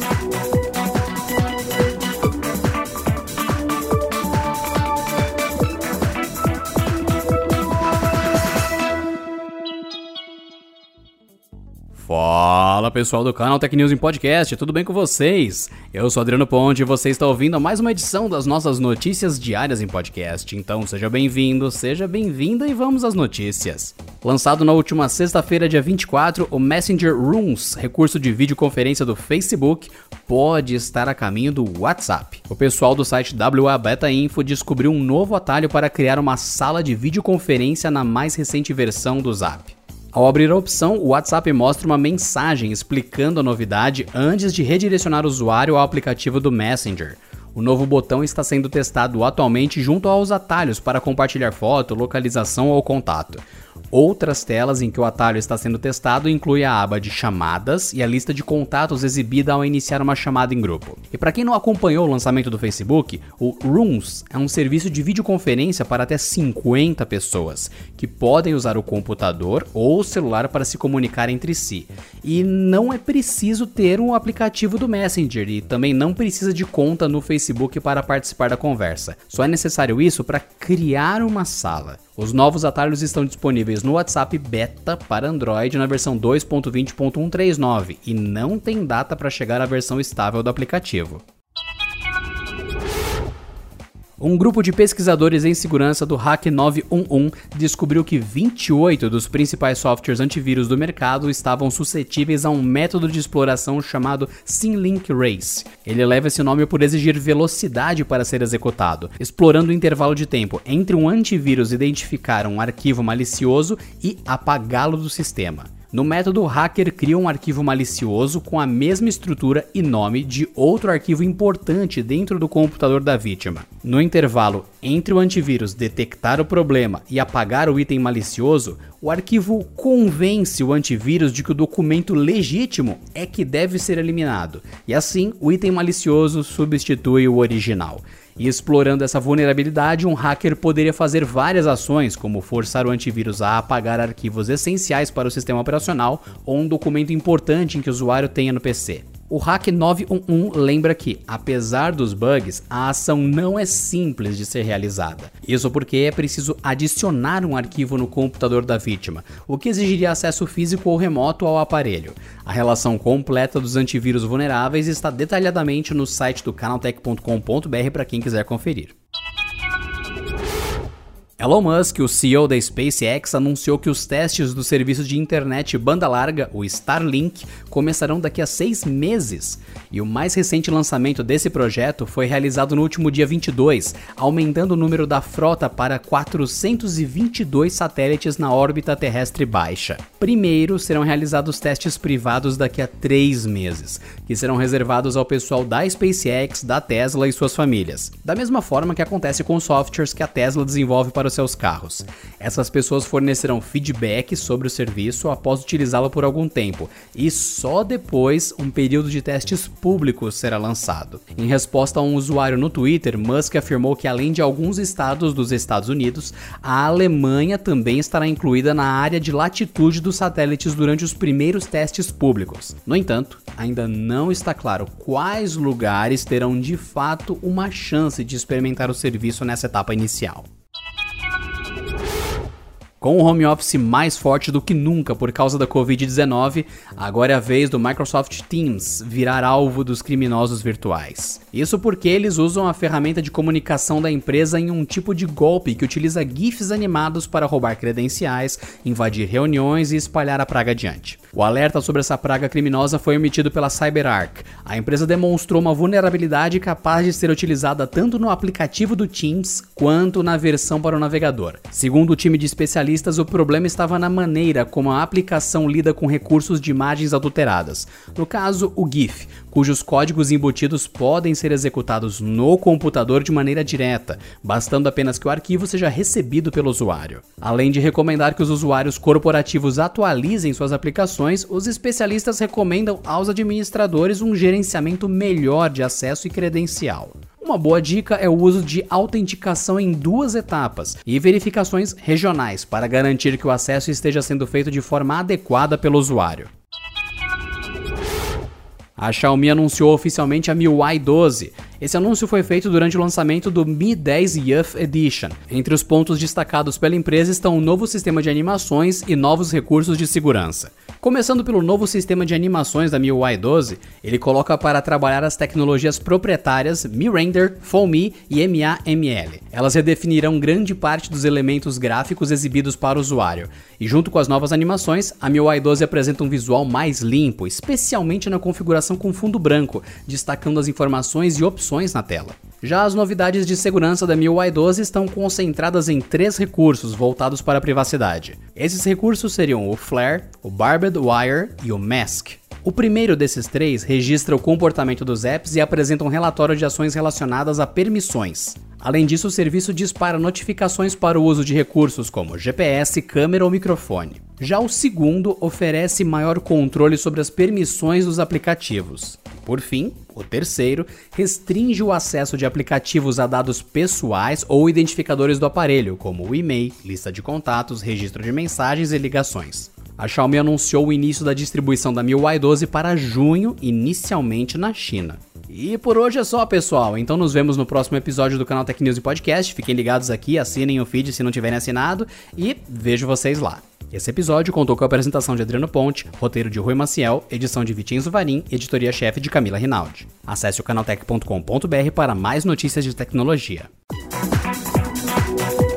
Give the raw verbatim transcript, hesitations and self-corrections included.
Fala pessoal do canal Tech News em Podcast, tudo bem com vocês? Eu sou Adriano Ponte e você está ouvindo a mais uma edição das nossas notícias diárias em podcast. Então seja bem-vindo, seja bem-vinda e vamos às notícias. Lançado na última sexta-feira, dia vinte e quatro, o Messenger Rooms, recurso de videoconferência do Facebook, pode estar a caminho do WhatsApp. O pessoal do site W A Beta Info descobriu um novo atalho para criar uma sala de videoconferência na mais recente versão do Zap. Ao abrir a opção, o WhatsApp mostra uma mensagem explicando a novidade antes de redirecionar o usuário ao aplicativo do Messenger. O novo botão está sendo testado atualmente junto aos atalhos para compartilhar foto, localização ou contato. Outras telas em que o atalho está sendo testado incluem a aba de chamadas e a lista de contatos exibida ao iniciar uma chamada em grupo. E para quem não acompanhou o lançamento do Facebook, o Rooms é um serviço de videoconferência para até cinquenta pessoas, que podem usar o computador ou o celular para se comunicar entre si. E não é preciso ter um aplicativo do Messenger e também não precisa de conta no Facebook para participar da conversa. Só é necessário isso para criar uma sala. Os novos atalhos estão disponíveis no WhatsApp Beta para Android na versão dois ponto vinte ponto cento e trinta e nove e não tem data para chegar à versão estável do aplicativo. Um grupo de pesquisadores em segurança do Hack nove um um descobriu que vinte e oito dos principais softwares antivírus do mercado estavam suscetíveis a um método de exploração chamado Symlink Race. Ele leva esse nome por exigir velocidade para ser executado, explorando o intervalo de tempo entre um antivírus identificar um arquivo malicioso e apagá-lo do sistema. No método, o hacker cria um arquivo malicioso com a mesma estrutura e nome de outro arquivo importante dentro do computador da vítima. No intervalo entre o antivírus detectar o problema e apagar o item malicioso, o arquivo convence o antivírus de que o documento legítimo é que deve ser eliminado, e assim o item malicioso substitui o original. E explorando essa vulnerabilidade, um hacker poderia fazer várias ações, como forçar o antivírus a apagar arquivos essenciais para o sistema operacional ou um documento importante em que o usuário tenha no P C. O Hack nove um um lembra que, apesar dos bugs, a ação não é simples de ser realizada. Isso porque é preciso adicionar um arquivo no computador da vítima, o que exigiria acesso físico ou remoto ao aparelho. A relação completa dos antivírus vulneráveis está detalhadamente no site do canaltech ponto com ponto b r para quem quiser conferir. Elon Musk, o C E O da SpaceX, anunciou que os testes do serviço de internet banda larga, o Starlink, começarão daqui a seis meses. E o mais recente lançamento desse projeto foi realizado no último dia vinte e dois, aumentando o número da frota para quatrocentos e vinte e dois satélites na órbita terrestre baixa. Primeiro serão realizados testes privados daqui a três meses, que serão reservados ao pessoal da SpaceX, da Tesla e suas famílias. Da mesma forma que acontece com os softwares que a Tesla desenvolve para os seus carros. Essas pessoas fornecerão feedback sobre o serviço após utilizá-lo por algum tempo, e só depois um período de testes públicos será lançado. Em resposta a um usuário no Twitter, Musk afirmou que além de alguns estados dos Estados Unidos, a Alemanha também estará incluída na área de latitude dos satélites durante os primeiros testes públicos. No entanto, ainda não está claro quais lugares terão de fato uma chance de experimentar o serviço nessa etapa inicial. Com o home office mais forte do que nunca por causa da covid dezenove, agora é a vez do Microsoft Teams virar alvo dos criminosos virtuais. Isso porque eles usam a ferramenta de comunicação da empresa em um tipo de golpe que utiliza GIFs animados para roubar credenciais, invadir reuniões e espalhar a praga adiante. O alerta sobre essa praga criminosa foi emitido pela CyberArk. A empresa demonstrou uma vulnerabilidade capaz de ser utilizada tanto no aplicativo do Teams quanto na versão para o navegador. Segundo o time de especialistas, o problema estava na maneira como a aplicação lida com recursos de imagens adulteradas. No caso, o GIF, cujos códigos embutidos podem ser executados no computador de maneira direta, bastando apenas que o arquivo seja recebido pelo usuário. Além de recomendar que os usuários corporativos atualizem suas aplicações, os especialistas recomendam aos administradores um gerenciamento melhor de acesso e credencial. Uma boa dica é o uso de autenticação em duas etapas e verificações regionais para garantir que o acesso esteja sendo feito de forma adequada pelo usuário. A Xiaomi anunciou oficialmente a M I U I doze. Esse anúncio foi feito durante o lançamento do Mi dez Youth Edition. Entre os pontos destacados pela empresa estão um novo sistema de animações e novos recursos de segurança. Começando pelo novo sistema de animações da M I U I doze, ele coloca para trabalhar as tecnologias proprietárias Mi Render, Foamy e M A M L. Elas redefinirão grande parte dos elementos gráficos exibidos para o usuário. E junto com as novas animações, a M I U I doze apresenta um visual mais limpo, especialmente na configuração com fundo branco, destacando as informações e opções na tela. Já as novidades de segurança da M I U I doze estão concentradas em três recursos voltados para a privacidade. Esses recursos seriam o Flare, o Barbed Wire e o Mask. O primeiro desses três registra o comportamento dos apps e apresenta um relatório de ações relacionadas a permissões. Além disso, o serviço dispara notificações para o uso de recursos como G P S, câmera ou microfone. Já o segundo oferece maior controle sobre as permissões dos aplicativos. Por fim, o terceiro restringe o acesso de aplicativos a dados pessoais ou identificadores do aparelho, como o e-mail, lista de contatos, registro de mensagens e ligações. A Xiaomi anunciou o início da distribuição da M I U I doze para junho, inicialmente na China. E por hoje é só, pessoal. Então nos vemos no próximo episódio do canal Tech News e Podcast. Fiquem ligados aqui, assinem o feed se não tiverem assinado e vejo vocês lá. Esse episódio contou com a apresentação de Adriano Ponte, roteiro de Rui Maciel, edição de Vitinho Zuvarim e editoria-chefe de Camila Rinaldi. Acesse o canaltech ponto com ponto b r para mais notícias de tecnologia.